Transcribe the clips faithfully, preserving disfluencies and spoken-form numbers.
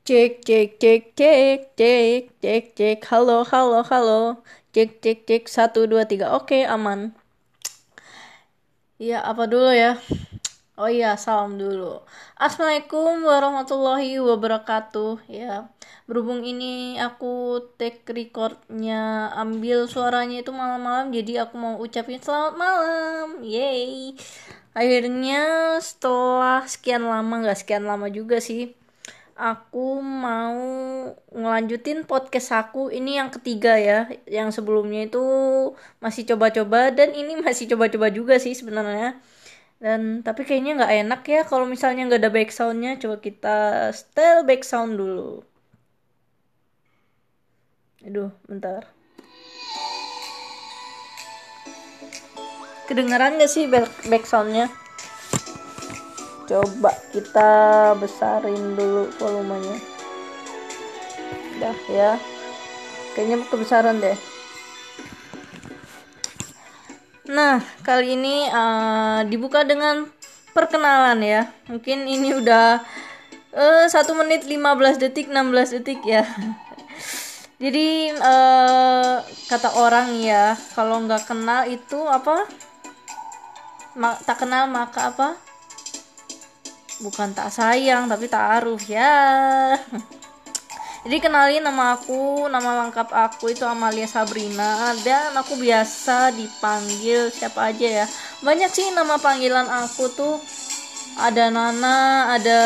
Cek cek cek cek cek cek cek halo halo halo cek cek cek satu dua tiga oke aman. Iya apa dulu ya? Oh iya salam dulu. Assalamualaikum warahmatullahi wabarakatuh. Ya berhubung ini aku take recordnya ambil suaranya itu malam-malam, jadi aku mau ucapin selamat malam. Yeay. Akhirnya setelah sekian lama, nggak sekian lama juga sih, aku mau ngelanjutin podcast aku. Ini yang ketiga ya. Yang sebelumnya itu masih coba-coba, dan ini masih coba-coba juga sih sebenarnya. Dan tapi kayaknya nggak enak ya kalau misalnya nggak ada backsoundnya. Coba kita setel backsound dulu. Aduh, bentar. Kedengeran nggak sih backsoundnya? Coba kita besarin dulu volumenya. Dah ya. Kayaknya kebesaran deh. Nah, kali ini uh, dibuka dengan perkenalan ya. Mungkin ini udah uh, satu menit lima belas detik, enam belas detik ya. Jadi uh, kata orang ya, kalau nggak kenal itu apa? Ma- tak kenal maka apa? Bukan tak sayang, tapi taruh ya. Jadi kenalin, nama aku, nama lengkap aku itu Amalia Sabrina, dan aku biasa dipanggil siapa aja ya. Banyak sih nama panggilan aku tuh. Ada Nana, ada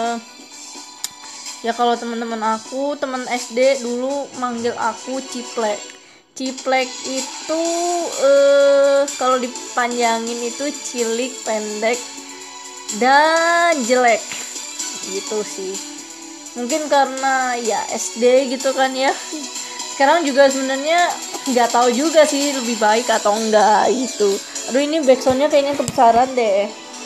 ya kalau teman-teman aku, teman S D dulu manggil aku Ciplek. Ciplek itu eh kalau dipanjangin itu cilik, pendek, dan jelek. Gitu sih. Mungkin karena ya S D gitu kan ya. Sekarang juga sebenarnya nggak tahu juga sih lebih baik atau enggak gitu. Aduh, ini backsoundnya kayaknya kebesaran deh.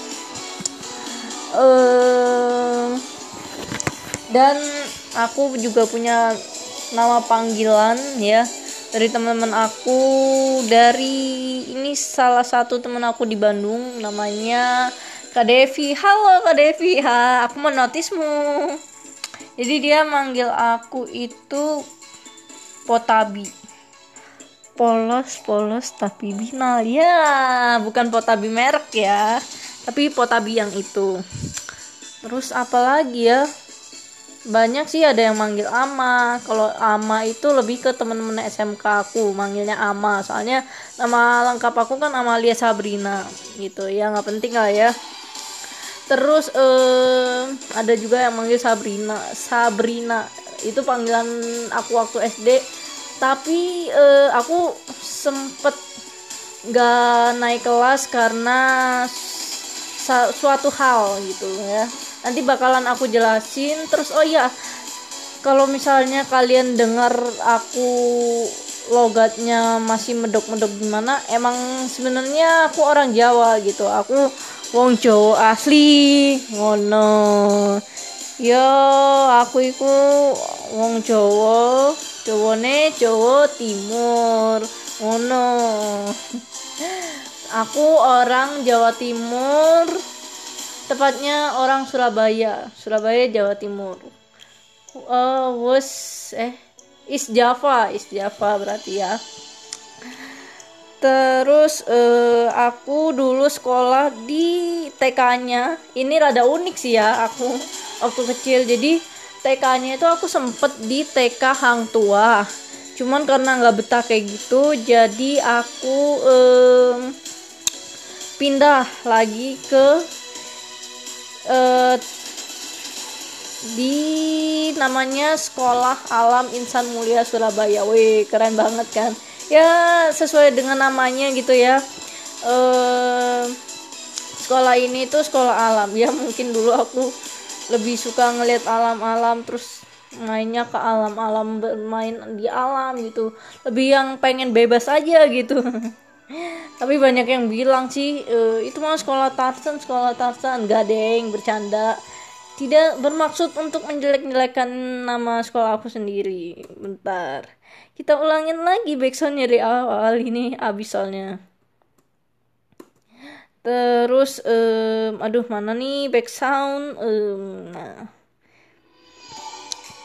Uh, dan aku juga punya nama panggilan ya dari teman-teman aku. Dari ini salah satu teman aku di Bandung, namanya Kak Devi. Halo Kak Devi, ha, aku menotismu. Jadi dia manggil aku itu Potabi. Polos, polos tapi binal. Ya, bukan Potabi merek ya, tapi Potabi yang itu. Terus apa lagi ya? Banyak sih, ada yang manggil Ama. Kalau Ama itu lebih ke teman-teman S M K aku, manggilnya Ama. Soalnya nama lengkap aku kan Amalia Sabrina gitu. Ya nggak penting lah ya. Terus eh, ada juga yang manggil Sabrina. Sabrina itu panggilan aku waktu S D. Tapi eh, aku sempet gak naik kelas karena sa- suatu hal gitu ya. Nanti bakalan aku jelasin. Terus oh iya, kalau misalnya kalian dengar aku logatnya masih medok-medok gimana, emang sebenarnya aku orang Jawa gitu. Aku wong Jawa asli ngono. Yo, aku iku wong Jawa, Jawane Jawa Timur. Ngono. Aku orang Jawa Timur, tepatnya orang Surabaya. Surabaya, Jawa Timur. Uh, was eh East Java, East Java berarti ya. Terus uh, aku dulu sekolah di T K-nya. Ini rada unik sih ya aku waktu kecil. Jadi T K-nya itu aku sempet di T K Hang Tua. Cuman karena nggak betah kayak gitu, jadi aku um, pindah lagi ke uh, di namanya Sekolah Alam Insan Mulia Surabaya. Wih, keren banget kan? Ya sesuai dengan namanya gitu ya. Uh, sekolah ini tuh sekolah alam. Ya mungkin dulu aku lebih suka ngeliat alam-alam, terus mainnya ke alam-alam, bermain di alam gitu. Lebih yang pengen bebas aja gitu. Tapi banyak yang bilang sih e, itu mah sekolah Tarzan, sekolah Tarzan. Gak deng, bercanda. Tidak bermaksud untuk menjelek-jelekan nama sekolah aku sendiri. Bentar, kita ulangin lagi backsoundnya dari awal. Ini abis soalnya. Terus um, aduh mana nih backsound um, nah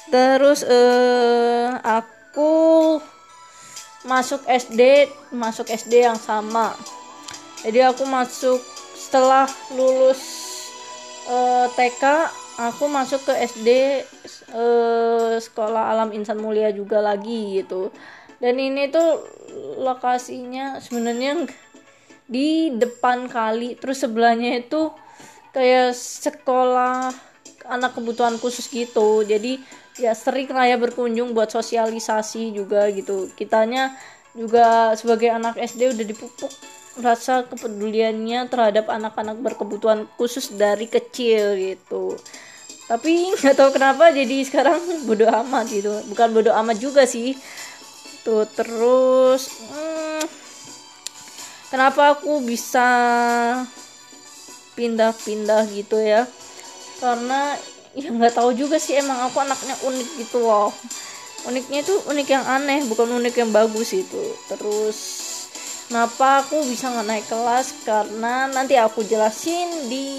Terus eh aku masuk S D, masuk S D yang sama. Jadi aku masuk setelah lulus eh, T K, aku masuk ke S D eh, Sekolah Alam Insan Mulia juga lagi gitu. Dan ini tuh lokasinya sebenarnya di depan kali, terus sebelahnya itu kayak sekolah anak kebutuhan khusus gitu. Jadi ya sering lah ya berkunjung buat sosialisasi juga gitu. Kitanya juga sebagai anak S D udah dipupuk rasa kepeduliannya terhadap anak-anak berkebutuhan khusus dari kecil gitu. Tapi nggak tahu kenapa jadi sekarang bodo amat gitu. Bukan bodo amat juga sih. Tuh terus hmm, kenapa aku bisa pindah-pindah gitu ya? Karena ya nggak tahu juga sih, emang aku anaknya unik gitu loh. Uniknya itu unik yang aneh, bukan unik yang bagus itu. Terus kenapa aku bisa nggak naik kelas? Karena nanti aku jelasin di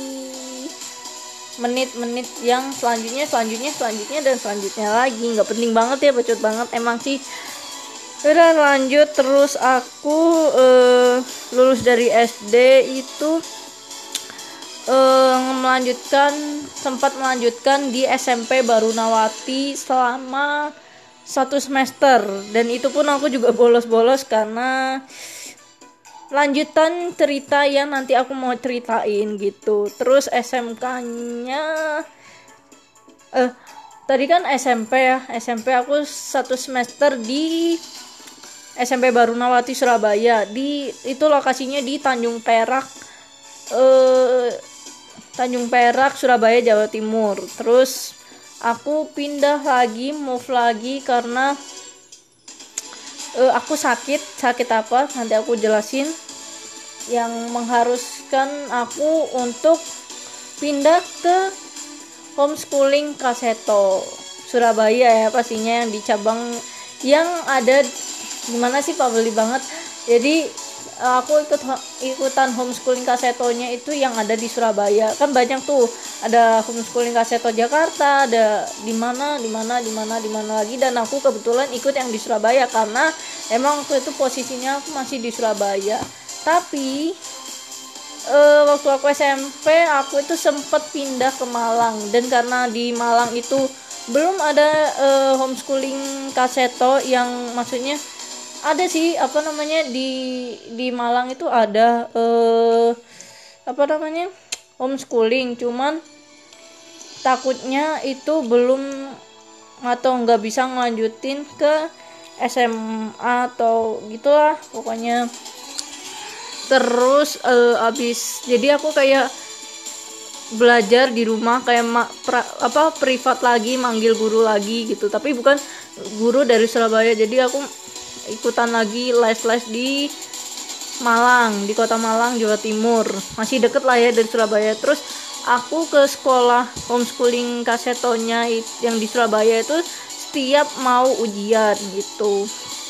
menit-menit yang selanjutnya selanjutnya selanjutnya dan selanjutnya lagi. Nggak penting banget ya, bacot banget emang sih. Udah lanjut. Terus aku uh, lulus dari S D itu Uh, melanjutkan sempat melanjutkan di S M P Barunawati selama satu semester, dan itu pun aku juga bolos-bolos karena lanjutan cerita yang nanti aku mau ceritain gitu. Terus S M K-nya eh tadi kan S M P ya, S M P aku satu semester di S M P Barunawati Surabaya. Di itu lokasinya di Tanjung Perak, eh Tanjung Perak, Surabaya, Jawa Timur. Terus aku pindah lagi, move lagi karena uh, aku sakit. Sakit apa? Nanti aku jelasin. Yang mengharuskan aku untuk pindah ke homeschooling Kaseto Surabaya ya, pastinya yang di cabang yang ada gimana sih, Pak, beli banget. Jadi aku ikut ikutan homeschooling Kasetonya itu yang ada di Surabaya. Kan banyak tuh, ada homeschooling Kaseto Jakarta, ada di mana di mana di mana di mana lagi, dan aku kebetulan ikut yang di Surabaya karena emang waktu itu posisinya aku masih di Surabaya. Tapi eh, waktu aku S M P aku itu sempat pindah ke Malang, dan karena di Malang itu belum ada eh, homeschooling Kaseto, yang maksudnya ada sih apa namanya di di Malang itu ada eh apa namanya homeschooling, cuman takutnya itu belum atau nggak bisa ngelanjutin ke S M A atau gitulah pokoknya. Terus eh, abis jadi aku kayak belajar di rumah kayak ma, pra, apa privat lagi, manggil guru lagi gitu, tapi bukan guru dari Surabaya. Jadi aku ikutan lagi les-les di Malang, di kota Malang, Jawa Timur. Masih deket lah ya dari Surabaya. Terus aku ke sekolah homeschooling Kasetonya yang di Surabaya itu setiap mau ujian gitu.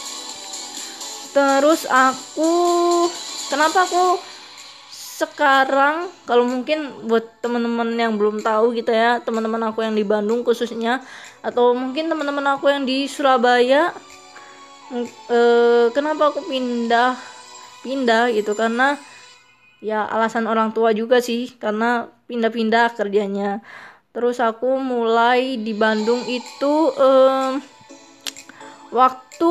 Terus aku kenapa aku sekarang, kalau mungkin buat teman-teman yang belum tahu gitu ya, teman-teman aku yang di Bandung khususnya, atau mungkin teman-teman aku yang di Surabaya, eh, kenapa aku pindah pindah gitu, karena ya alasan orang tua juga sih, karena pindah-pindah kerjanya. Terus aku mulai di Bandung itu eh, waktu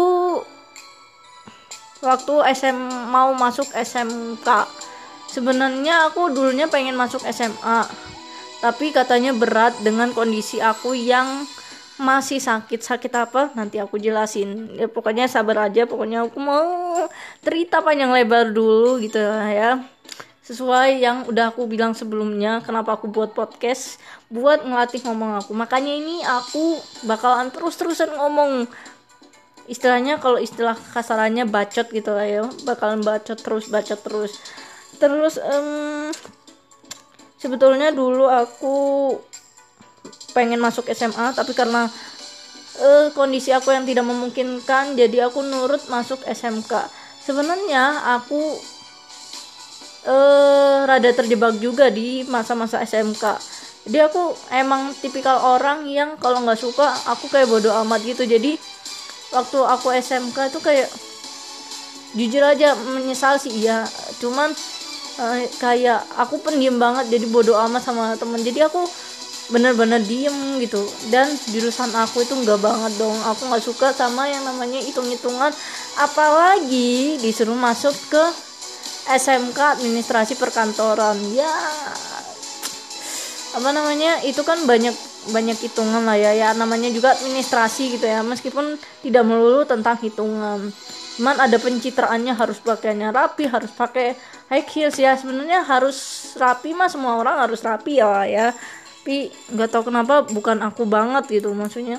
waktu S M mau masuk S M K. Sebenarnya aku dulunya pengen masuk S M A, tapi katanya berat dengan kondisi aku yang masih sakit. Sakit apa? Nanti aku jelasin. Ya pokoknya sabar aja. Pokoknya aku mau cerita panjang lebar dulu gitu ya. Sesuai yang udah aku bilang sebelumnya, kenapa aku buat podcast, buat ngelatih ngomong aku. Makanya ini aku bakalan terus-terusan ngomong. Istilahnya kalau istilah kasarannya bacot gitu lah ya. Bakalan bacot terus, bacot terus. Terus um, sebetulnya dulu aku pengen masuk S M A, tapi karena uh, kondisi aku yang tidak memungkinkan, jadi aku nurut masuk S M K. Sebenarnya aku uh, rada terjebak juga di masa-masa S M K. Jadi aku emang tipikal orang yang kalau nggak suka aku kayak bodo amat gitu. Jadi waktu aku S M K tuh kayak jujur aja menyesal sih ya, cuman eh, kayak aku pendiam banget, jadi bodo amat sama temen. Jadi aku bener-bener diem gitu. Dan jurusan aku itu nggak banget dong, aku nggak suka sama yang namanya hitung-hitungan, apalagi disuruh masuk ke S M K administrasi perkantoran. Ya apa namanya, itu kan banyak banyak hitungan lah ya, ya namanya juga administrasi gitu ya, meskipun tidak melulu tentang hitungan, cuman ada pencitraannya, harus pakainya rapi, harus pakai high heels ya. Sebenarnya harus rapi mah, semua orang harus rapi ya ya, tapi nggak tahu kenapa bukan aku banget gitu, maksudnya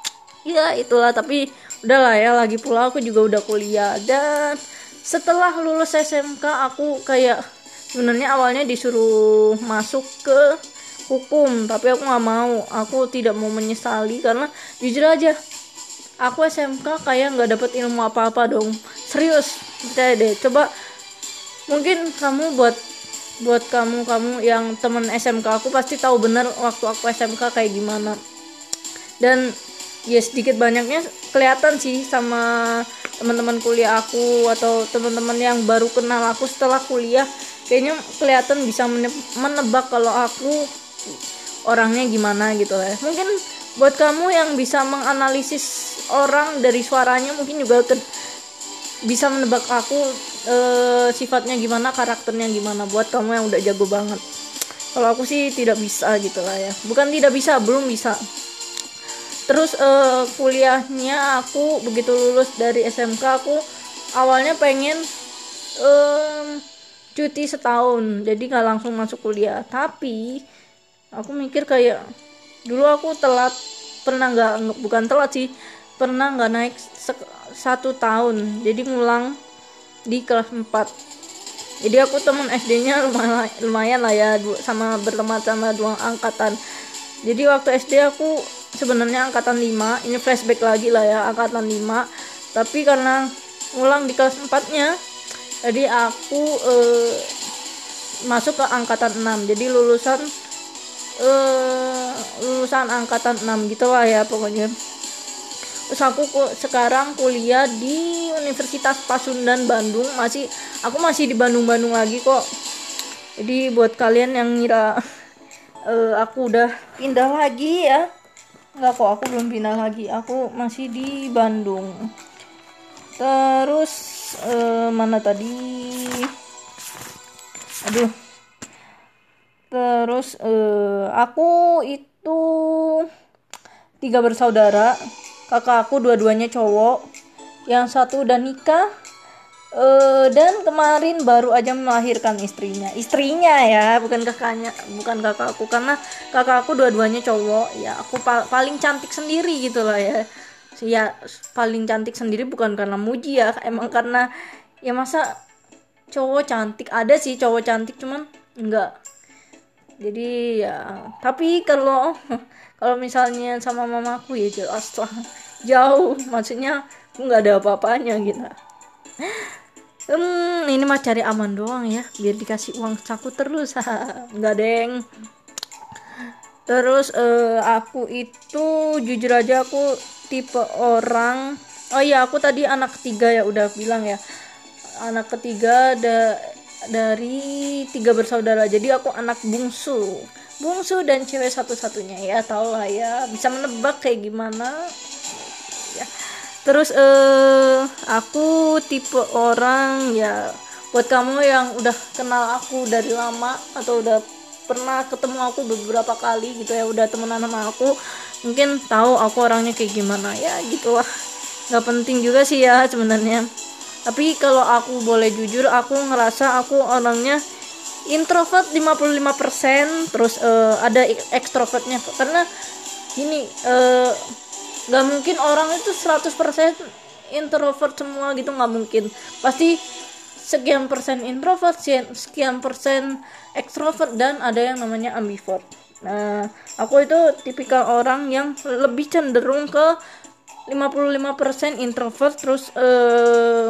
ya itulah. Tapi udahlah ya, lagi pula aku juga udah kuliah. Dan setelah lulus S M K aku kayak sebenarnya awalnya disuruh masuk ke hukum, tapi aku nggak mau, aku tidak mau menyesali, karena jujur aja aku S M K kayak nggak dapet ilmu apa-apa dong, serius, percaya deh. Coba mungkin kamu buat buat kamu kamu yang temen S M K aku pasti tahu bener waktu aku S M K kayak gimana. Dan ya sedikit banyaknya kelihatan sih sama teman-teman kuliah aku atau teman-teman yang baru kenal aku setelah kuliah, kayaknya kelihatan bisa menebak kalau aku orangnya gimana gitu lah. Mungkin buat kamu yang bisa menganalisis orang dari suaranya, mungkin juga ke, bisa menebak aku e, sifatnya gimana, karakternya gimana, buat kamu yang udah jago banget. Kalau aku sih tidak bisa gitu lah ya, bukan tidak bisa, belum bisa. Terus e, kuliahnya aku begitu lulus dari S M K, aku awalnya pengen e, cuti setahun, jadi gak langsung masuk kuliah. Tapi aku mikir kayak dulu aku telat, pernah nggak bukan telat sih, pernah nggak naik se- satu tahun, jadi ngulang di kelas empat. Jadi aku temen S D-nya lumayan, lumayan lah ya, sama berteman sama dua angkatan. Jadi waktu S D aku sebenarnya angkatan lima, ini flashback lagi lah ya, angkatan lima, tapi karena ngulang di kelas empat-nya, jadi aku eh, masuk ke angkatan enam, jadi lulusan Uh, lulusan angkatan enam gitu lah ya pokoknya. Terus aku ku, sekarang kuliah di Universitas Pasundan Bandung, masih aku masih di Bandung-Bandung lagi kok. Jadi buat kalian yang ngira uh, aku udah pindah lagi ya, enggak kok, aku belum pindah lagi, aku masih di Bandung. Terus uh, mana tadi, aduh Terus uh, aku itu tiga bersaudara, kakak aku dua-duanya cowok, yang satu udah nikah, uh, dan kemarin baru aja melahirkan istrinya. Istrinya ya, bukan kakaknya, bukan kakak aku, karena kakak aku dua-duanya cowok. Ya aku pa- paling cantik sendiri gitu lah ya. Ya paling cantik sendiri bukan karena muji ya, emang karena ya masa cowok cantik, ada sih cowok cantik cuman enggak. Jadi ya, tapi kalau kalau misalnya sama mamaku ya jelas lah jauh, maksudnya aku nggak ada apa-apanya gitu. Hmm, ini mah cari aman doang ya, biar dikasih uang saku terus, nggak deng. Terus uh, aku itu jujur aja aku tipe orang, oh iya aku tadi anak ketiga ya, udah bilang ya, anak ketiga ada dari tiga bersaudara, jadi aku anak bungsu bungsu dan cewek satu-satunya ya, tau lah ya, bisa menebak kayak gimana ya. Terus eh aku tipe orang ya, buat kamu yang udah kenal aku dari lama atau udah pernah ketemu aku beberapa kali gitu ya, udah temenan sama aku, mungkin tahu aku orangnya kayak gimana ya, gitulah. Nggak penting juga sih ya sebenarnya. Tapi kalau aku boleh jujur, aku ngerasa aku orangnya introvert lima puluh lima persen, terus uh, ada ekstrovertnya. Karena gini, uh, gak mungkin orang itu seratus persen introvert semua gitu, gak mungkin. Pasti sekian persen introvert, sekian persen ekstrovert, dan ada yang namanya ambivert. Nah, aku itu tipikal orang yang lebih cenderung ke lima puluh lima persen introvert, terus uh,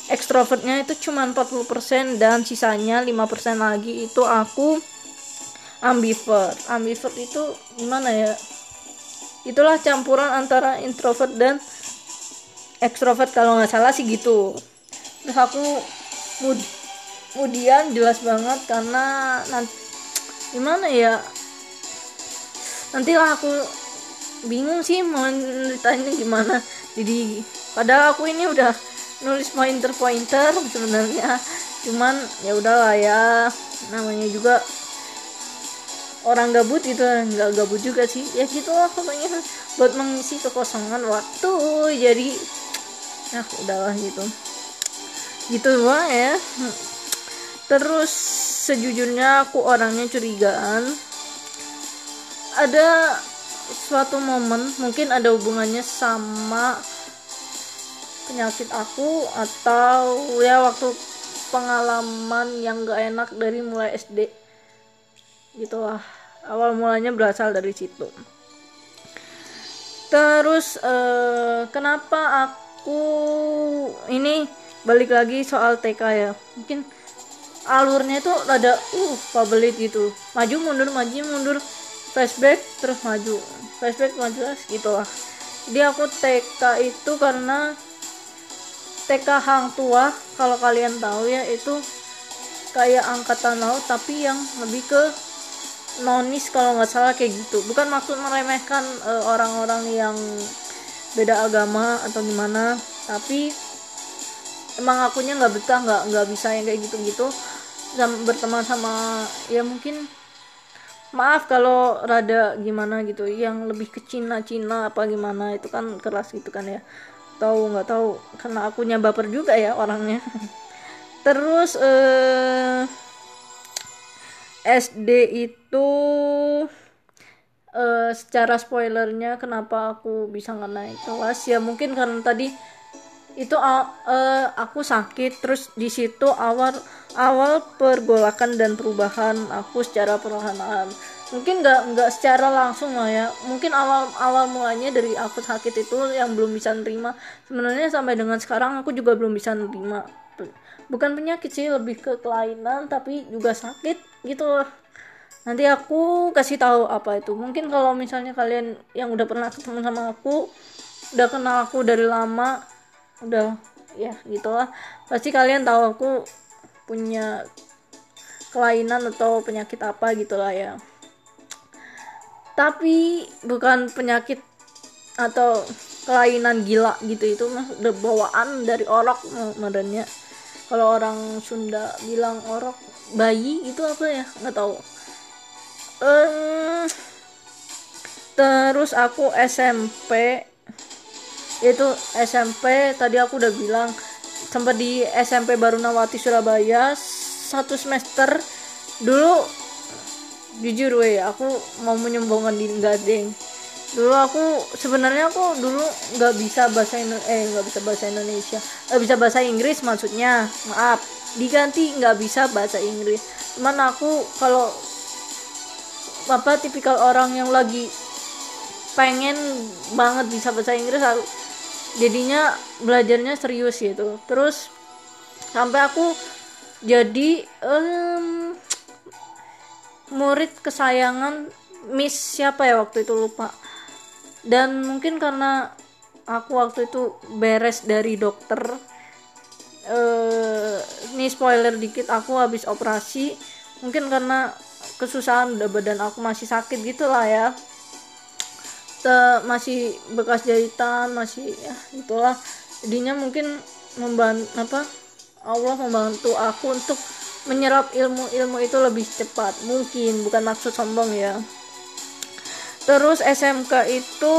ekstrovertnya itu cuma empat puluh persen, dan sisanya lima persen lagi itu aku ambivert. Ambivert itu gimana ya, itulah campuran antara introvert dan ekstrovert kalau nggak salah sih gitu. Terus aku mud- kemudian jelas banget karena nanti gimana ya, nantilah aku bingung sih mau ceritanya gimana. Jadi padahal aku ini udah nulis pointer-pointer sebenarnya, cuman ya udahlah ya, namanya juga orang gabut gitu, nggak gabut juga sih ya gitu lah pokoknya, buat mengisi kekosongan waktu. Jadi ya udahlah gitu gitu doang ya. Terus sejujurnya aku orangnya curigaan, ada suatu momen mungkin ada hubungannya sama penyakit aku, atau ya waktu pengalaman yang gak enak dari mulai S D gitulah, awal mulanya berasal dari situ. Terus eh, kenapa aku ini balik lagi soal T K ya, mungkin alurnya itu rada uh pabelit gitu, maju mundur maju mundur, flashback terus maju, flashback maju gitulah. Jadi aku T K itu karena T K Hang Tuah, kalau kalian tahu ya, itu kayak angkatan laut tapi yang lebih ke nonis kalau nggak salah kayak gitu. Bukan maksud meremehkan uh, orang-orang yang beda agama atau gimana, tapi emang akunya nggak betah, nggak nggak bisa yang kayak gitu-gitu dan berteman sama ya mungkin maaf kalau rada gimana gitu, yang lebih ke Cina-Cina apa gimana itu kan keras gitu kan ya, tahu nggak tahu karena akunya baper juga ya orangnya. Terus eh, S D itu eh, secara spoilernya kenapa aku bisa nggak naik kelas ya, mungkin karena tadi itu uh, aku sakit. Terus di situ awal awal pergolakan dan perubahan aku secara perlahan, mungkin nggak nggak secara langsung lah ya, mungkin awal awal mulanya dari aku sakit itu yang belum bisa nerima. Sebenarnya sampai dengan sekarang aku juga belum bisa nerima, bukan penyakit sih, lebih ke kelainan tapi juga sakit gitu loh. Nanti aku kasih tahu apa itu, mungkin kalau misalnya kalian yang udah pernah ketemu sama aku, udah kenal aku dari lama, udah ya gitulah, pasti kalian tahu aku punya kelainan atau penyakit apa gitulah ya. Tapi bukan penyakit atau kelainan gila gitu, itu mah udah bawaan dari orok modelnya. Kalau orang Sunda bilang orok bayi itu apa ya, nggak tahu. Um, terus aku S M P itu S M P tadi aku udah bilang sempat di S M P Barunawati Surabaya satu semester dulu. Jujur weh, aku mau menyombongkan diri nggak deng, dulu aku sebenarnya aku dulu nggak bisa bahasa Indo- eh nggak bisa bahasa Indonesia, nggak bisa bahasa Inggris maksudnya, maaf, diganti nggak bisa bahasa Inggris. Cuman aku kalau apa tipikal orang yang lagi pengen banget bisa bahasa Inggris, aku jadinya belajarnya serius gitu. Terus sampai aku jadi um, murid kesayangan Miss siapa ya waktu itu, lupa. Dan mungkin karena aku waktu itu beres dari dokter, uh, ini spoiler dikit, aku habis operasi, mungkin karena kesusahan, udah badan aku masih sakit gitu lah ya, Te, masih bekas jahitan, masih ya itulah, jadinya mungkin membantu apa Allah membantu aku untuk menyerap ilmu-ilmu itu lebih cepat, mungkin bukan maksud sombong ya. Terus S M K itu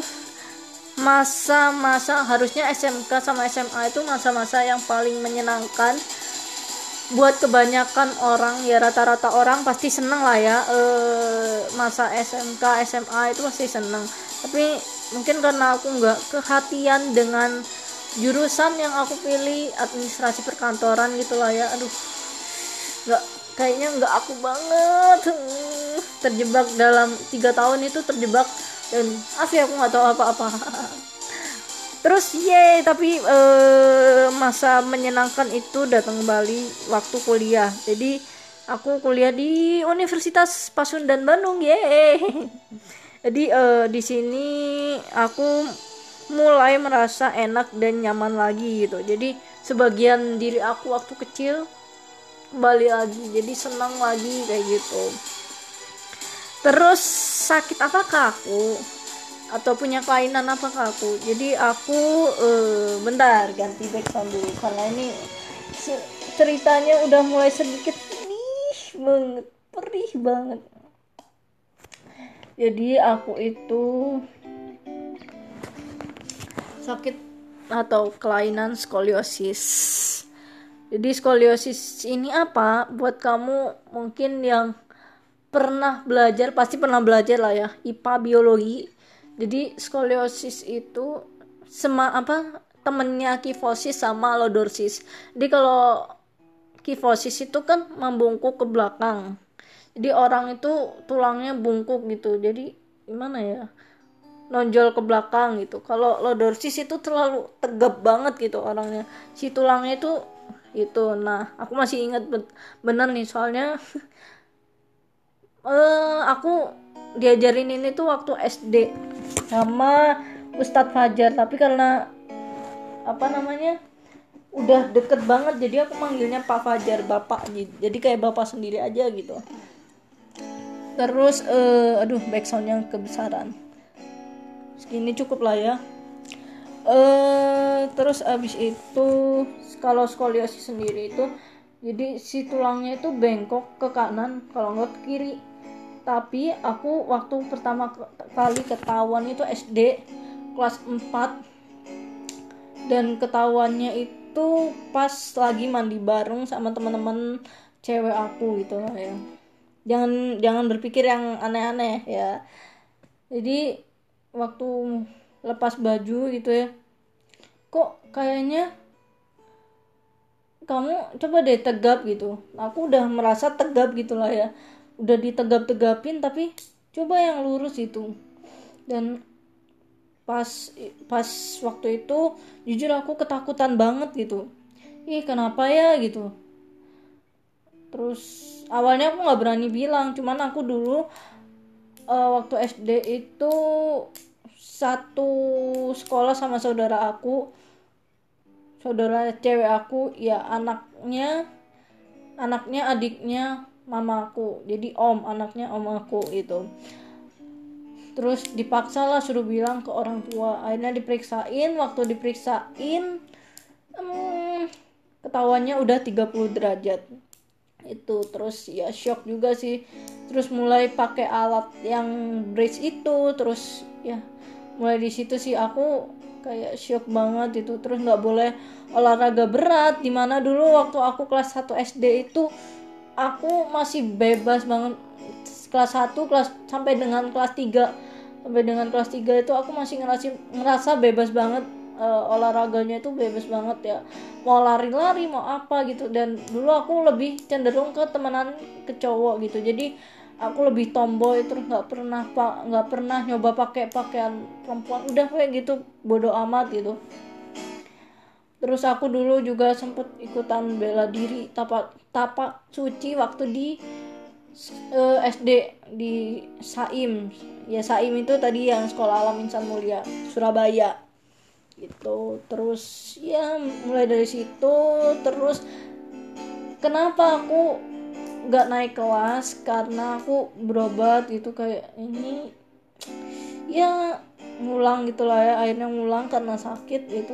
masa-masa, harusnya S M K sama S M A itu masa-masa yang paling menyenangkan buat kebanyakan orang ya, rata-rata orang pasti seneng lah ya, e, masa S M K S M A itu pasti seneng. Tapi mungkin karena aku nggak kehatian dengan jurusan yang aku pilih, administrasi perkantoran gitulah ya, aduh nggak, kayaknya nggak aku banget, terjebak dalam tiga tahun itu, terjebak dan asli aku nggak tahu apa-apa. Terus ye tapi ee, masa menyenangkan itu datang kembali waktu kuliah. Jadi aku kuliah di Universitas Pasundan Bandung, yeay. Jadi uh, di sini aku mulai merasa enak dan nyaman lagi gitu. Jadi sebagian diri aku waktu kecil kembali lagi, jadi senang lagi kayak gitu. Terus sakit apakah aku atau punya kelainan apakah aku? Jadi aku uh, bentar ganti background dulu karena ini ceritanya udah mulai sedikit perih banget, perih banget. Jadi aku itu sakit atau kelainan skoliosis. Jadi skoliosis ini apa? Buat kamu mungkin yang pernah belajar, pasti pernah belajar lah ya, I P A biologi. Jadi skoliosis itu sema apa temennya kifosis sama lordosis. Jadi kalau kifosis itu kan membungkuk ke belakang. Jadi orang itu tulangnya bungkuk gitu. Jadi gimana ya? Nonjol ke belakang gitu. Kalau lordorsis itu terlalu tegap banget gitu orangnya. Si tulangnya itu itu. Nah, aku masih ingat bener nih soalnya uh, aku diajarin ini tuh waktu S D sama Ustadz Fajar, tapi karena apa namanya udah deket banget jadi aku manggilnya Pak Fajar, bapak, jadi kayak bapak sendiri aja gitu. Terus uh, aduh backsoundnya kebesaran, segini cukup lah ya. Uh, terus abis itu kalau skoliosis sendiri itu jadi si tulangnya itu bengkok ke kanan kalau nggak ke kiri. Tapi aku waktu pertama kali ketahuan itu S D kelas empat, dan ketahuannya itu pas lagi mandi bareng sama teman-teman cewek aku gitu lah ya. Jangan jangan berpikir yang aneh-aneh ya. Jadi waktu lepas baju gitu ya, kok kayaknya kamu coba deh tegap gitu. Aku udah merasa tegap gitu lah ya, udah ditegap-tegapin tapi coba yang lurus itu. Dan pas pas waktu itu jujur aku ketakutan banget gitu, ih kenapa ya gitu. Terus awalnya aku nggak berani bilang, cuman aku dulu uh, waktu S D itu satu sekolah sama saudara aku, saudara cewek aku ya, anaknya anaknya adiknya mamaku, jadi om, anaknya om aku itu. Terus dipaksa lah suruh bilang ke orang tua. Akhirnya diperiksain, waktu diperiksain hmm, ketahuannya udah tiga puluh derajat itu. Terus ya shock juga sih. Terus mulai pakai alat yang brace itu, terus ya mulai di situ sih aku kayak shock banget itu. Terus nggak boleh olahraga berat, dimana dulu waktu aku kelas satu S D itu aku masih bebas banget. Kelas satu kelas sampai dengan kelas tiga sampai dengan kelas tiga itu aku masih ngerasa ngerasa bebas banget, uh, olahraganya itu bebas banget ya, mau lari-lari mau apa gitu. Dan dulu aku lebih cenderung ke temenan ke cowok gitu, jadi aku lebih tomboy, terus nggak pernah pak nggak pernah nyoba pakai pakaian perempuan, udah kayak gitu bodo amat gitu. Terus aku dulu juga sempet ikutan bela diri tapak tapak suci waktu di uh, S D di Saim. Ya Saim itu tadi yang Sekolah Alam Insan Mulia Surabaya gitu. Terus ya mulai dari situ, terus kenapa aku nggak naik kelas, karena aku berobat gitu kayak ini ya ngulang gitulah ya, akhirnya ngulang karena sakit gitu.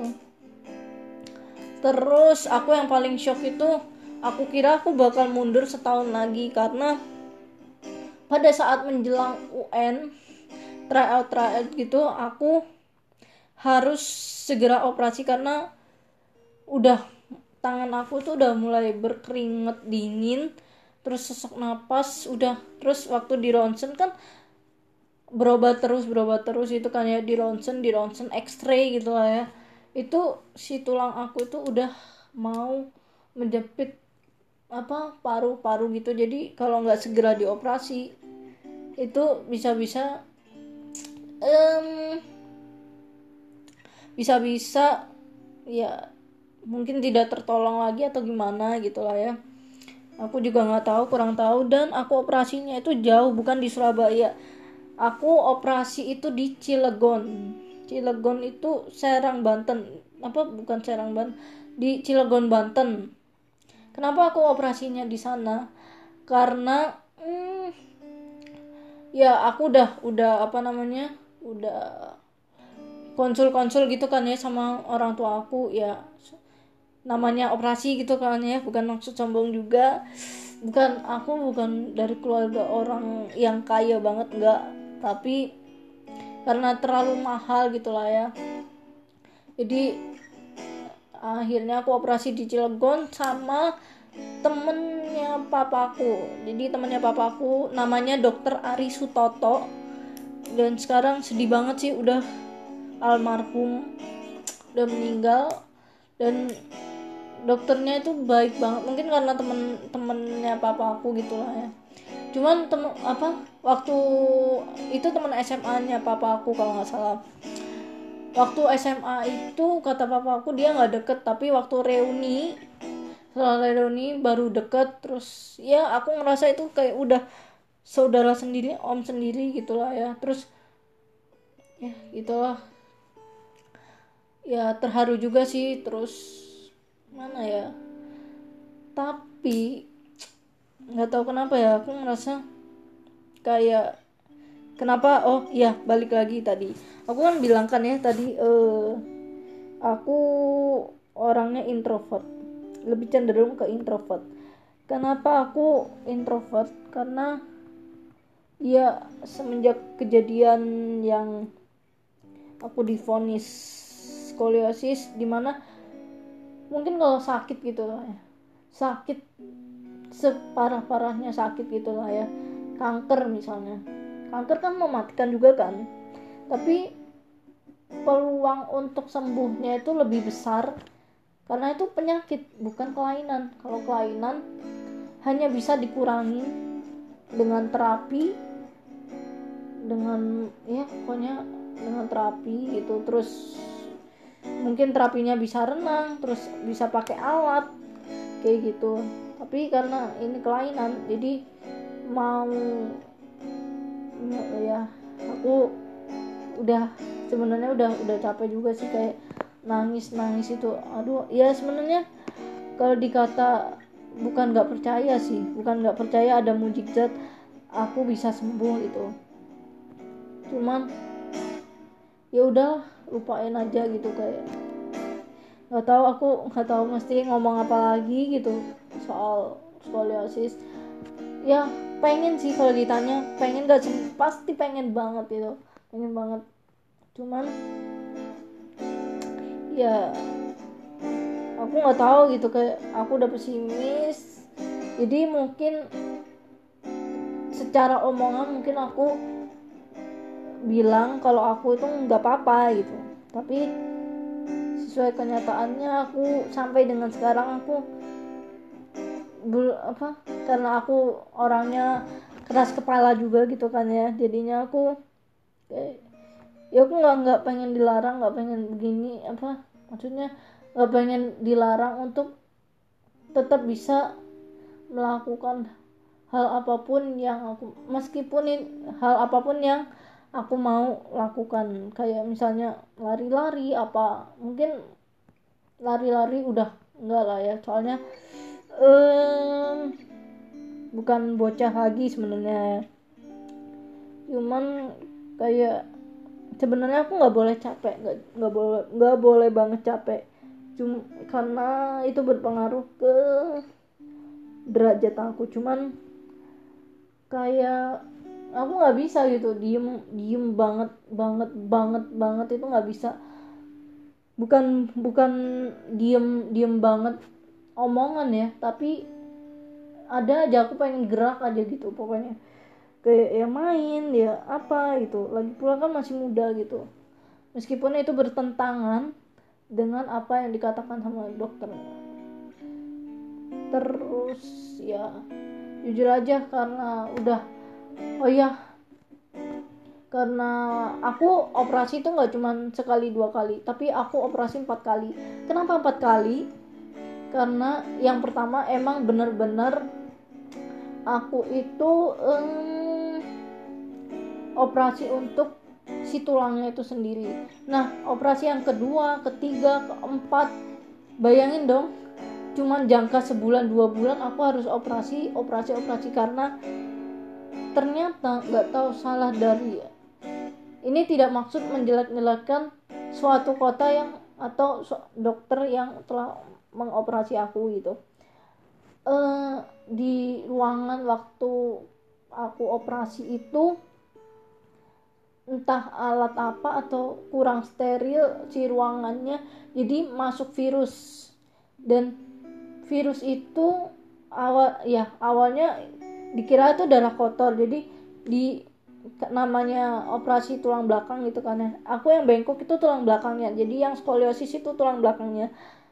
Terus aku yang paling shock itu, aku kira aku bakal mundur setahun lagi karena pada saat menjelang U N tryout tryout gitu aku harus segera operasi karena udah tangan aku tuh udah mulai berkeringat dingin, terus sesak napas udah. Terus waktu di ronsen kan berobat terus berobat terus itu kan ya, di ronsen di ronsen X-ray gitu lah ya, itu si tulang aku itu udah mau menjepit apa paru-paru gitu. Jadi kalau nggak segera dioperasi itu bisa-bisa um, bisa-bisa ya mungkin tidak tertolong lagi atau gimana gitu lah ya. Aku juga nggak tahu, kurang tahu. Dan aku operasinya itu jauh, bukan di Surabaya. Aku operasi itu di Cilegon. Cilegon itu Serang, Banten. Apa bukan Serang, Banten? Di Cilegon, Banten. Kenapa aku operasinya di sana? Karena hmm, ya aku udah udah apa namanya? Udah konsul-konsul gitu kan ya sama orang tua aku, ya namanya operasi gitu kan ya, bukan maksud sombong juga, bukan aku bukan dari keluarga orang yang kaya banget, enggak, tapi karena terlalu mahal gitulah ya, jadi akhirnya aku operasi di Cilegon sama temennya papaku. Jadi temennya papaku namanya dokter Ari Sutoto, dan sekarang sedih banget sih, udah almarhum, udah meninggal. Dan dokternya itu baik banget, mungkin karena temen-temennya papa aku gitulah ya. Cuman temen apa waktu itu temen S M A-nya papa aku kalau nggak salah. Waktu S M A itu kata papa aku dia nggak deket, tapi waktu reuni, setelah reuni baru deket. Terus ya aku ngerasa itu kayak udah saudara sendiri, om sendiri gitulah ya. Terus ya gitulah, ya terharu juga sih. Terus mana ya, tapi nggak tahu kenapa ya aku ngerasa kayak kenapa. Oh iya, balik lagi tadi aku kan bilang kan ya tadi eh aku orangnya introvert, lebih cenderung ke introvert. Kenapa aku introvert? Karena ya semenjak kejadian yang aku divonis skoliosis, dimana mungkin kalau sakit gitu lah ya, sakit separah-parahnya sakit gitulah ya, kanker misalnya, kanker kan mematikan juga kan, tapi peluang untuk sembuhnya itu lebih besar karena itu penyakit, bukan kelainan. Kalau kelainan hanya bisa dikurangi dengan terapi, dengan ya pokoknya dengan terapi gitu. Terus mungkin terapinya bisa renang, terus bisa pakai alat kayak gitu. Tapi karena ini kelainan, jadi mau ya aku udah sebenarnya udah udah capek juga sih, kayak nangis nangis itu. Aduh ya, sebenarnya kalau dikata bukan nggak percaya sih, bukan nggak percaya ada mujizat aku bisa sembuh gitu. Cuman ya udah lupain aja gitu, kayak nggak tahu, aku nggak tahu mesti ngomong apa lagi gitu soal skoliosis. Ya pengen sih, kalau ditanya pengen gak sih, pasti pengen banget itu, pengen banget. Cuman ya aku nggak tahu gitu, kayak aku udah pesimis. Jadi mungkin secara omongan mungkin aku bilang kalau aku itu nggak apa-apa gitu, tapi sesuai kenyataannya aku sampai dengan sekarang aku bel, apa karena aku orangnya keras kepala juga gitu kan ya, jadinya aku kayak ya aku nggak nggak pengen dilarang, nggak pengen begini, apa maksudnya nggak pengen dilarang untuk tetap bisa melakukan hal apapun yang aku, meskipun hal apapun yang aku mau lakukan, kayak misalnya lari-lari apa, mungkin lari-lari udah enggak lah ya, soalnya um, bukan bocah lagi sebenarnya. Cuman kayak sebenarnya aku nggak boleh capek, nggak nggak boleh nggak boleh banget capek, cuma karena itu berpengaruh ke derajat aku. Cuman kayak aku nggak bisa gitu diem diem banget banget banget banget, itu nggak bisa. Bukan bukan diem diem banget omongan ya, tapi ada aja aku pengen gerak aja gitu pokoknya, kayak ya main ya apa gitu. Lagi pula kan masih muda gitu, meskipun itu bertentangan dengan apa yang dikatakan sama dokter. Terus ya jujur aja, karena udah oh ya karena aku operasi itu nggak cuma sekali dua kali, tapi aku operasi empat kali. Kenapa empat kali? Karena yang pertama emang bener-bener aku itu um, operasi untuk si tulangnya itu sendiri. Nah, operasi yang kedua, ketiga, keempat, bayangin dong, cuman jangka sebulan dua bulan aku harus operasi operasi operasi karena ternyata nggak tahu salah dari, ini tidak maksud menjelek-jelekkan suatu kota yang atau dokter yang telah mengoperasi aku gitu. Uh, di ruangan waktu aku operasi itu entah alat apa atau kurang steril si ruangannya, jadi masuk virus. Dan virus itu awal ya awalnya dikira itu darah kotor, jadi di namanya operasi tulang belakang gitu kan ya, aku yang bengkok itu tulang belakangnya, jadi yang skoliosis itu tulang belakangnya.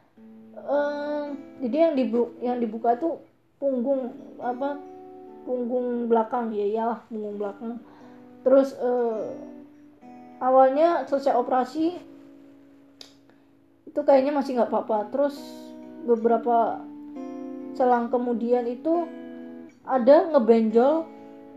Uh, jadi yang dibuka, yang dibuka itu punggung apa punggung belakang, ya iyalah punggung belakang. Terus uh, awalnya selesai operasi itu kayaknya masih nggak apa-apa, terus beberapa selang kemudian itu ada ngebenjol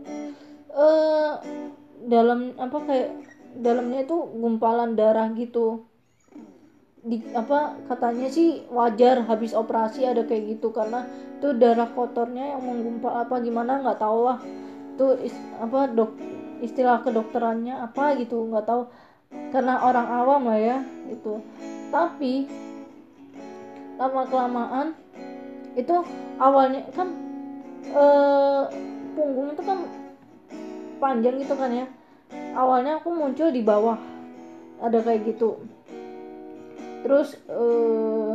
uh, dalam apa kayak dalamnya itu gumpalan darah gitu. Di apa katanya sih wajar habis operasi ada kayak gitu karena itu darah kotornya yang menggumpal apa gimana nggak tahu lah itu is, apa dok istilah kedokterannya apa gitu nggak tahu karena orang awam lah ya itu. Tapi lama kelamaan itu awalnya kan eh, punggung itu kan panjang gitu kan ya, awalnya aku muncul di bawah ada kayak gitu. Terus uh,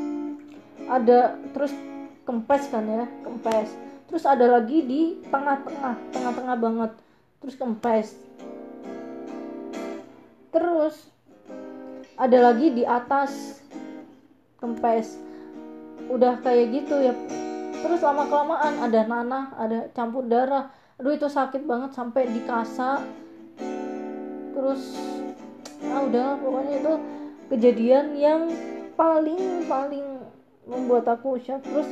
ada terus kempes kan ya, kempes. Terus ada lagi di tengah-tengah, tengah-tengah banget. Terus kempes. Terus ada lagi di atas kempes. Udah kayak gitu ya. Terus lama kelamaan ada nanah, ada campur darah. Aduh itu sakit banget sampai dikasa. Terus ah udah pokoknya itu kejadian yang paling paling membuat aku shock. Terus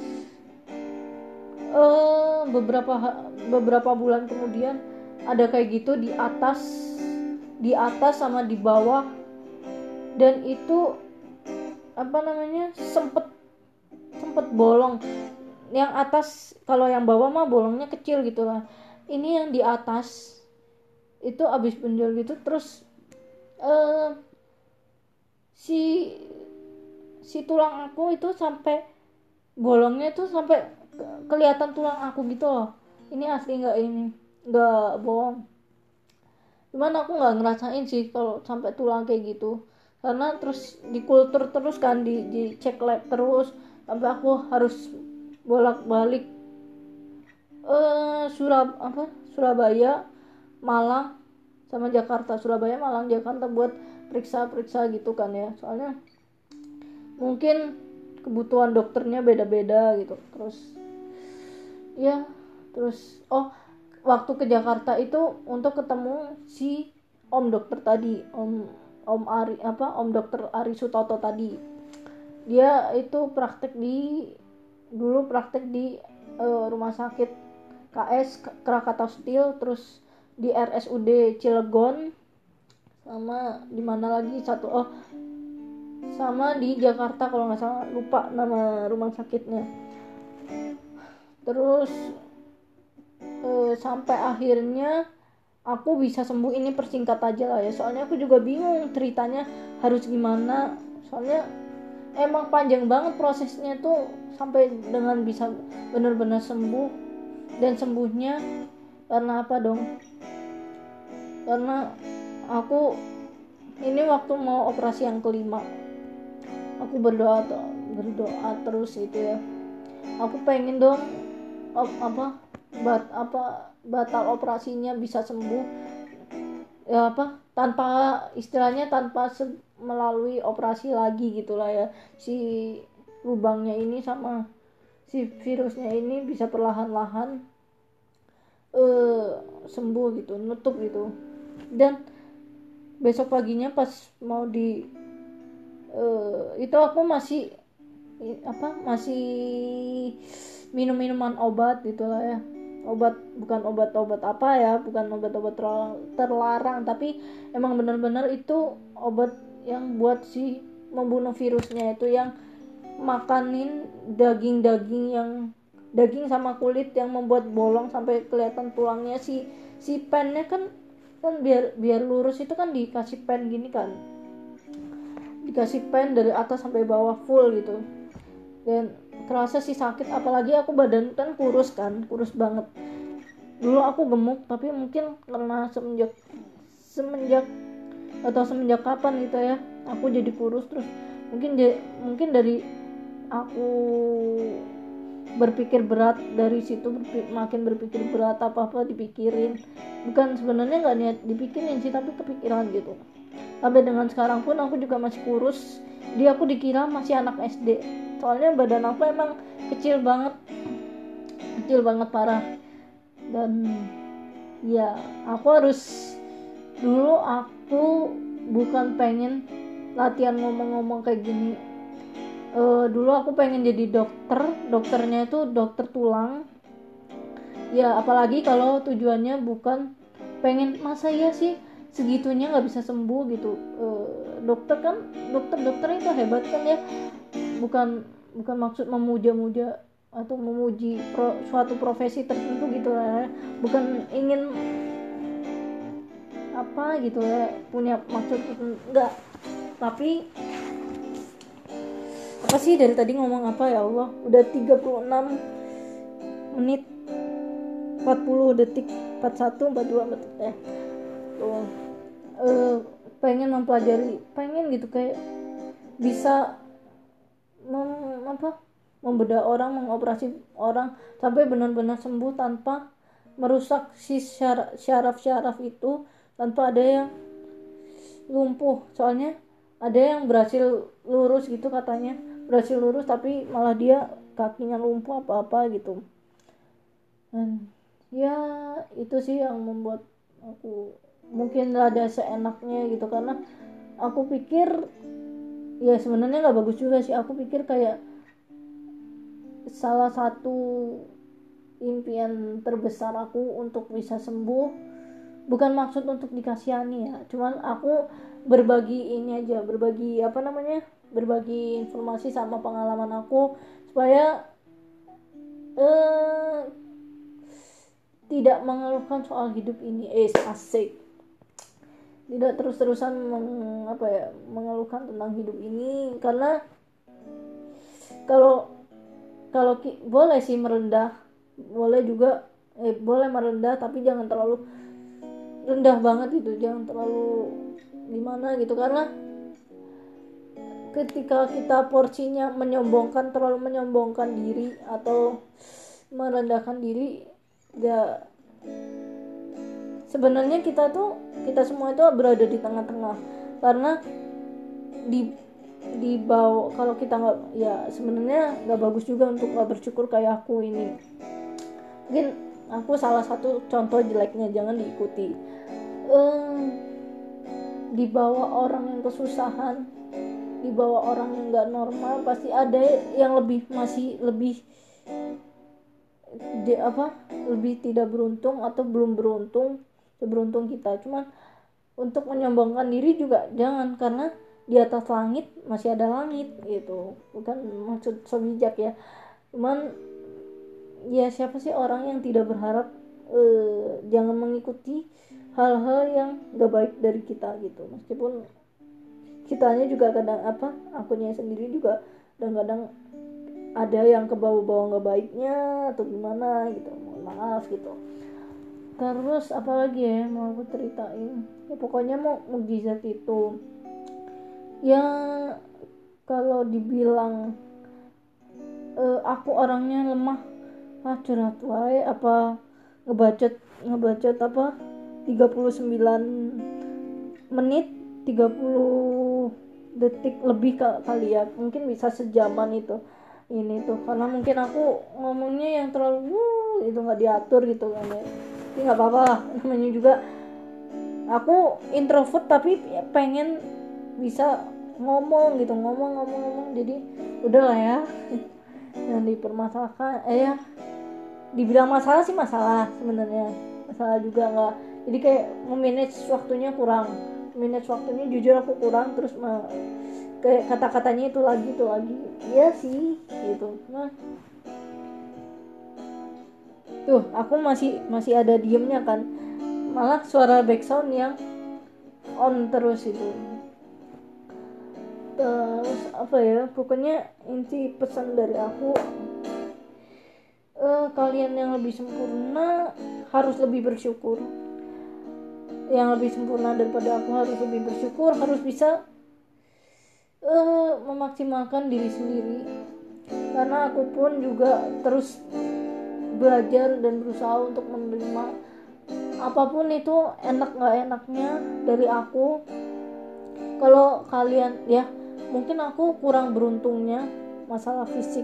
uh, beberapa beberapa bulan kemudian ada kayak gitu di atas di atas sama di bawah, dan itu apa namanya sempet sempet bolong. Yang atas kalau yang bawah mah bolongnya kecil gitu lah, ini yang di atas itu abis benjol gitu. Terus uh, si si tulang aku itu sampai bolongnya tuh sampai kelihatan tulang aku gitu loh. Ini asli nggak ini nggak bohong. Cuman aku nggak ngerasain sih kalau sampai tulang kayak gitu karena terus dikultur terus kan, di dicek lab terus sampai aku harus bolak-balik eh Surab apa Surabaya, Malang sama Jakarta, Surabaya, Malang, Jakarta buat periksa-periksa gitu kan ya, soalnya mungkin kebutuhan dokternya beda-beda gitu. Terus ya terus oh waktu ke Jakarta itu untuk ketemu si om dokter tadi, om om Ari apa om dokter Ari Sutoto tadi. Dia itu praktek di dulu praktek di uh, rumah sakit K S Krakatau Steel, terus di R S U D Cilegon, sama di mana lagi satu oh sama di Jakarta kalau nggak salah, lupa nama rumah sakitnya. Terus eh, sampai akhirnya aku bisa sembuh. Ini persingkat aja lah ya, soalnya aku juga bingung ceritanya harus gimana, soalnya emang panjang banget prosesnya tuh sampai dengan bisa benar-benar sembuh. Dan sembuhnya karena apa dong, karena aku ini waktu mau operasi yang kelima aku berdoa berdoa terus gitu ya, aku pengen dong op, apa bat apa batal operasinya bisa sembuh ya, apa tanpa istilahnya tanpa se- melalui operasi lagi gitulah ya, si lubangnya ini sama si virusnya ini bisa perlahan-lahan uh, sembuh gitu, nutup gitu. Dan besok paginya pas mau di uh, itu aku masih apa masih minum minuman obat gitulah ya, obat bukan obat-obat apa ya, bukan obat-obat terlarang, terlarang tapi emang benar-benar itu obat yang buat si membunuh virusnya, itu yang makanin daging-daging yang daging sama kulit yang membuat bolong sampai kelihatan tulangnya. Si si pennya kan kan biar biar lurus itu kan dikasih pen gini kan, dikasih pen dari atas sampai bawah full gitu, dan kerasa sih sakit. Apalagi aku badan kan kurus kan, kurus banget. Dulu aku gemuk, tapi mungkin karena semenjak semenjak atau semenjak kapan gitu ya aku jadi kurus terus. Mungkin mungkin dari aku berpikir berat, dari situ berpikir, makin berpikir berat, apa apa dipikirin, bukan sebenarnya nggak niat dipikirin sih, tapi kepikiran gitu. Sampai dengan sekarang pun aku juga masih kurus, dia aku dikira masih anak S D, soalnya badan aku emang kecil banget, kecil banget parah. Dan ya aku harus, dulu aku bukan pengen latihan ngomong-ngomong kayak gini. Uh, dulu aku pengen jadi dokter, dokternya itu dokter tulang. Ya apalagi kalau tujuannya bukan pengen, masa ya sih segitunya nggak bisa sembuh gitu. Uh, dokter kan, dokter-dokter itu hebat kan ya. Bukan bukan maksud memuja-muja atau memuji pro, suatu profesi tertentu gitu ya. Bukan ingin apa gitu ya, punya maksud enggak. Tapi apa sih dari tadi ngomong apa ya Allah, udah tiga puluh enam menit empat puluh detik, empat puluh satu, empat puluh dua detik eh tuh. Uh, pengen mempelajari, pengen gitu kayak bisa mem, apa membedah orang, mengoperasi orang sampai benar-benar sembuh tanpa merusak si syaraf-syaraf itu, tanpa ada yang lumpuh. Soalnya ada yang berhasil lurus gitu katanya, berhasil lurus tapi malah dia kakinya lumpuh apa-apa gitu. Dan ya itu sih yang membuat aku mungkin rada seenaknya gitu, karena aku pikir ya sebenarnya nggak bagus juga sih. Aku pikir kayak salah satu impian terbesar aku untuk bisa sembuh, bukan maksud untuk dikasihani ya, cuman aku berbagi ini aja, berbagi apa namanya, berbagi informasi sama pengalaman aku supaya eh, tidak mengeluhkan soal hidup ini. Eh asik, tidak terus-terusan meng, apa ya, mengeluhkan tentang hidup ini. Karena kalau kalau ki, boleh sih merendah, boleh juga eh boleh merendah, tapi jangan terlalu rendah banget gitu, jangan terlalu gimana gitu. Karena ketika kita porsinya menyombongkan, terlalu menyombongkan diri atau merendahkan diri, ya sebenarnya kita tuh, kita semua itu berada di tengah-tengah. Karena di di bawah, kalau kita nggak, ya sebenarnya nggak bagus juga untuk nggak bersyukur kayak aku ini. Mungkin aku salah satu contoh jeleknya, jangan diikuti. Um, di bawah orang yang kesusahan, di bawah orang yang nggak normal, pasti ada yang lebih, masih lebih di, apa lebih tidak beruntung atau belum beruntung seberuntung kita. Cuman untuk menyombongkan diri juga jangan, karena di atas langit masih ada langit gitu. Bukan maksud so bijak ya, cuman ya siapa sih orang yang tidak berharap eh, jangan mengikuti hal-hal yang gak baik dari kita gitu. Meskipun kitanya juga kadang apa, akunya sendiri juga kadang-kadang ada yang ke bawah-bawah gak baiknya atau gimana gitu, mohon maaf gitu. Terus apalagi ya mau aku ceritain, ya pokoknya mau mukjizat itu ya, kalau dibilang uh, aku orangnya lemah, ah curhat wae, apa ngebacot ngebacot apa tiga puluh sembilan menit tiga puluh detik lebih kali ya, mungkin bisa sejaman itu ini tuh, karena mungkin aku ngomongnya yang terlalu wuh, itu nggak diatur gitu kan ya. Tapi nggak apa-apa lah, namanya juga aku introvert tapi pengen bisa ngomong gitu, ngomong ngomong ngomong jadi udahlah ya. yang dipermasalahkan eh ya dibilang masalah sih masalah sebenarnya, masalah juga enggak. Jadi kayak memanage waktunya kurang, manage waktunya jujur aku kurang, terus me- kayak kata-katanya itu lagi itu lagi iya sih gitu. Nah tuh aku masih masih ada diemnya kan, malah suara background yang on terus itu. Terus apa ya, pokoknya inti pesan dari aku, eh, kalian yang lebih sempurna harus lebih bersyukur, yang lebih sempurna daripada aku harus lebih bersyukur, harus bisa eh, memaksimalkan diri sendiri. Karena aku pun juga terus belajar dan berusaha untuk menerima apapun itu, enak nggak enaknya dari aku. Kalau kalian ya, mungkin aku kurang beruntungnya masalah fisik,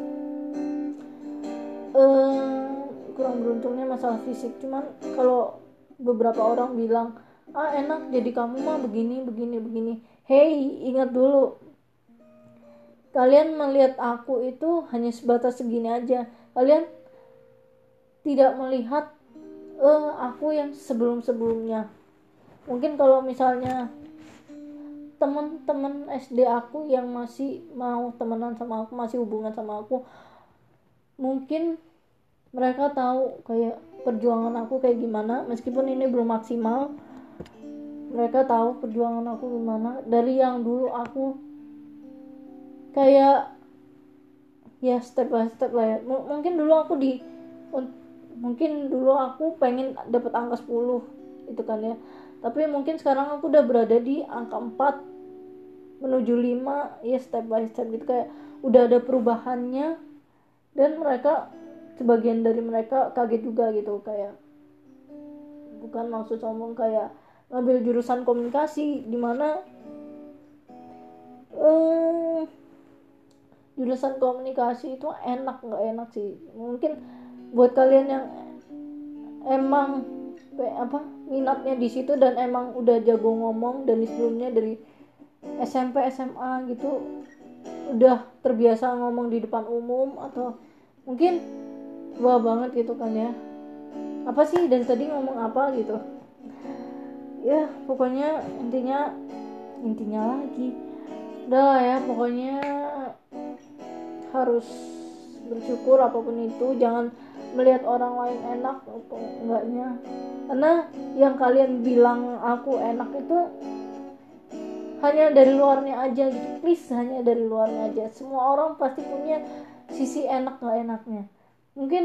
eh, kurang beruntungnya masalah fisik. Cuman kalau beberapa orang bilang ah enak jadi kamu mah begini begini begini, hey ingat dulu, kalian melihat aku itu hanya sebatas segini aja, kalian tidak melihat eh, aku yang sebelum-sebelumnya. Mungkin kalau misalnya teman-teman S D aku yang masih mau temenan sama aku, masih hubungan sama aku, mungkin mereka tahu kayak perjuangan aku kayak gimana, meskipun ini belum maksimal. Mereka tahu perjuangan aku gimana dari yang dulu aku kayak ya step by step lah ya. M- mungkin dulu aku di mungkin dulu aku pengen dapat angka sepuluh itu kan ya, tapi mungkin sekarang aku udah berada di angka empat menuju lima ya, step by step gitu, kayak udah ada perubahannya. Dan mereka, sebagian dari mereka kaget juga gitu, kayak bukan maksud sombong, kayak ngambil jurusan komunikasi dimana eh, jurusan komunikasi itu enak nggak enak sih. Mungkin buat kalian yang emang apa minatnya di situ dan emang udah jago ngomong dari sebelumnya, dari S M P S M A gitu, udah terbiasa ngomong di depan umum, atau mungkin wah banget gitu kan ya, apa sih dari tadi ngomong apa gitu ya. Pokoknya intinya intinya lagi udah lah ya, pokoknya harus bersyukur apapun itu, jangan melihat orang lain enak atau enggaknya, karena yang kalian bilang aku enak itu hanya dari luarnya aja gitu, please, hanya dari luarnya aja. Semua orang pasti punya sisi enak nggak enaknya. Mungkin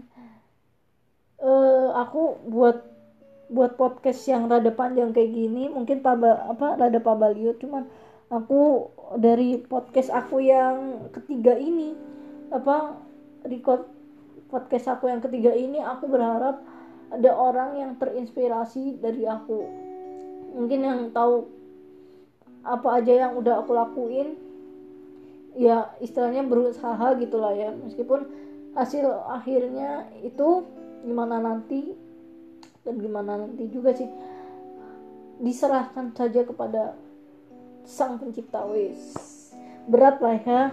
uh, aku buat buat podcast yang rada panjang kayak gini mungkin paba, apa rada pabaliut, cuman aku dari podcast aku yang ketiga ini, apa record podcast aku yang ketiga ini, aku berharap ada orang yang terinspirasi dari aku, mungkin yang tahu apa aja yang udah aku lakuin, ya istilahnya berusaha gitulah ya, meskipun hasil akhirnya itu gimana nanti dan gimana nanti juga sih diserahkan saja kepada sang pencipta. Wis berat lah ya,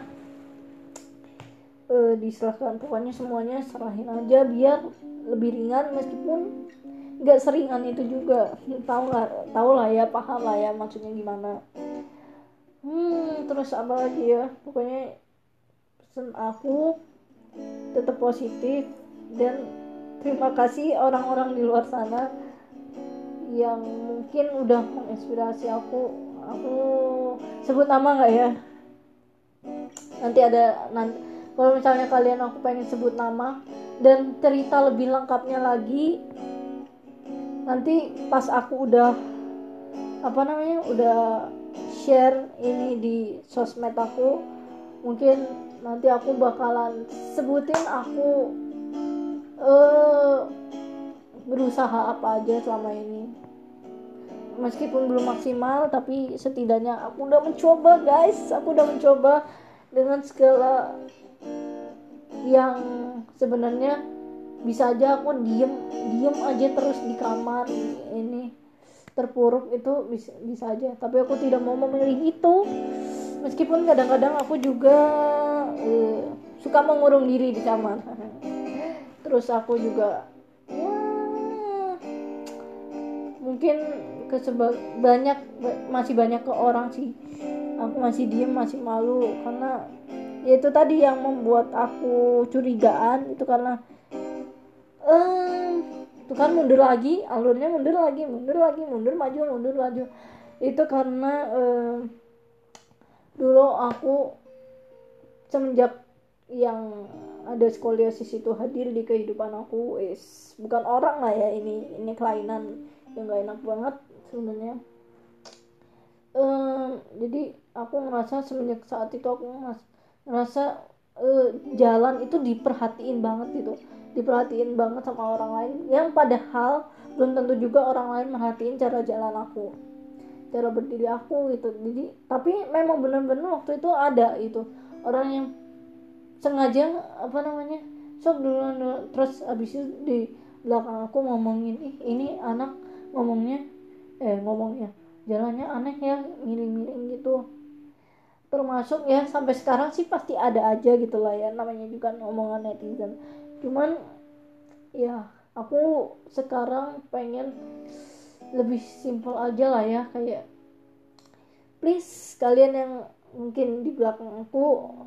e, diserahkan, pokoknya semuanya serahin aja biar lebih ringan, meskipun nggak seringan itu juga. Tahu nggak, tahu lah ya, paham lah ya maksudnya gimana. Hmm terus apa lagi ya, pokoknya pesan aku tetap positif, dan terima kasih orang-orang di luar sana yang mungkin udah menginspirasi aku. Aku sebut nama nggak ya, nanti ada nanti kalau misalnya kalian aku pengen sebut nama dan cerita lebih lengkapnya lagi, nanti pas aku udah apa namanya udah share ini di sosmed aku, mungkin nanti aku bakalan sebutin aku eh, berusaha apa aja selama ini, meskipun belum maksimal tapi setidaknya aku udah mencoba guys, aku udah mencoba dengan segala yang sebenarnya bisa aja aku diem diem aja terus di kamar ini terpuruk, itu bisa bisa aja, tapi aku tidak mau memilih itu. Meskipun kadang-kadang aku juga eh, suka mengurung diri di kamar. Terus aku juga ya mungkin kesebab banyak masih banyak ke orang sih, aku masih diem, masih malu karena ya itu tadi yang membuat aku curigaan itu karena eh itu kan mundur lagi, alurnya mundur lagi, mundur lagi, mundur maju, mundur maju. Itu karena eh, dulu aku semenjak yang ada skoliosis itu hadir di kehidupan aku, is bukan orang lah ya, ini ini kelainan yang gak enak banget sebenarnya. Eh, jadi aku ngerasa semenjak saat itu aku ngerasa eh, jalan itu diperhatiin banget gitu, diperhatiin banget sama orang lain, yang padahal belum tentu juga orang lain merhatiin cara jalan aku, cara berdiri aku gitu. Jadi tapi memang benar-benar waktu itu ada itu orang yang sengaja apa namanya sok duluan dulu, terus abis itu di belakang aku ngomongin, ih ini anak ngomongnya eh ngomongnya jalannya aneh ya, miring-miring gitu. Termasuk ya sampai sekarang sih pasti ada aja gitu lah ya, namanya juga omongan netizen. Cuman ya aku sekarang pengen lebih simpel aja lah ya, kayak please kalian yang mungkin di belakang aku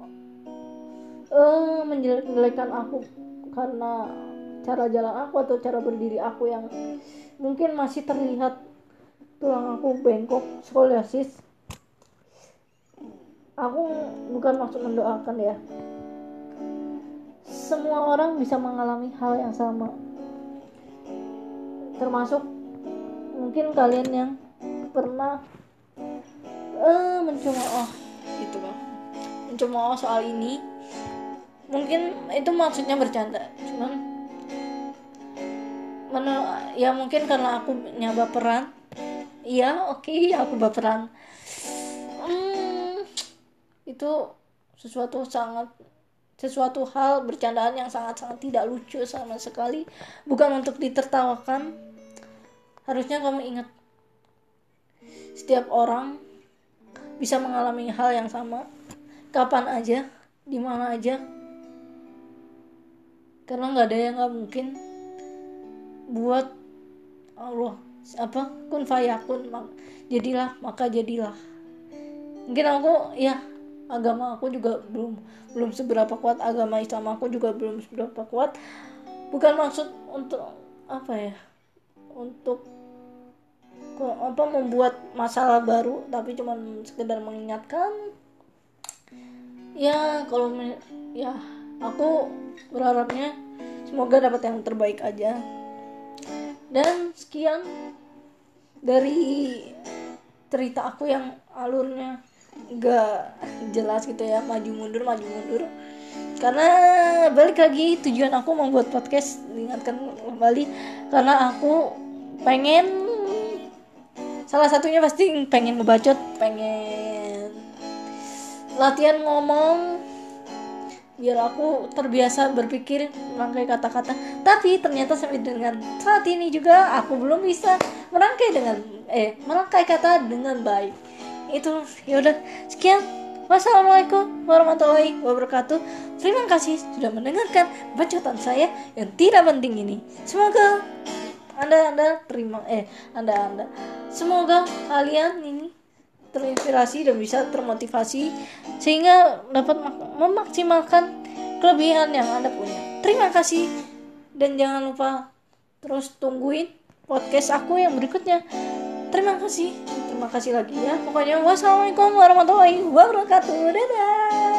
eh menjelek-jelekan aku karena cara jalan aku atau cara berdiri aku yang mungkin masih terlihat tulang aku bengkok, skoliosis. Aku bukan maksud mendoakan ya, semua orang bisa mengalami hal yang sama, termasuk mungkin kalian yang pernah eh mencemooh gitu loh, mencemooh soal ini. Mungkin itu maksudnya bercanda, cuman menurut ya mungkin karena aku nyaba peran. Iya oke okay, aku baperan. hmm, itu sesuatu sangat sesuatu hal bercandaan yang sangat-sangat tidak lucu sama sekali, bukan untuk ditertawakan. Harusnya kamu ingat, setiap orang bisa mengalami hal yang sama kapan aja, di mana aja, karena nggak ada yang nggak mungkin buat Allah. Apa kun fayakun, jadilah maka jadilah. Mungkin aku ya agama aku juga belum belum seberapa kuat, agama Islam aku juga belum seberapa kuat. Bukan maksud untuk apa ya, untuk apa membuat masalah baru, tapi cuma sekedar mengingatkan. Ya kalau ya aku berharapnya semoga dapat yang terbaik aja. Dan sekian dari cerita aku yang alurnya gak jelas gitu ya, maju mundur maju mundur. Karena balik lagi, tujuan aku membuat podcast, diingatkan kembali, karena aku pengen, salah satunya pasti pengen ngebacot, pengen latihan ngomong biar aku terbiasa berpikir merangkai kata-kata. Tapi ternyata sampai dengan saat ini juga aku belum bisa merangkai dengan eh merangkai kata dengan baik. Itu yaudah, sekian. Wassalamualaikum warahmatullahi wabarakatuh. Terima kasih sudah mendengarkan bacotan saya yang tidak penting ini. Semoga anda anda terima eh anda anda semoga kalian ini terinspirasi dan bisa termotivasi sehingga dapat memaksimalkan kelebihan yang Anda punya. Terima kasih dan jangan lupa terus tungguin podcast aku yang berikutnya. Terima kasih. Terima kasih lagi ya. Pokoknya wassalamualaikum warahmatullahi wabarakatuh. Dadah.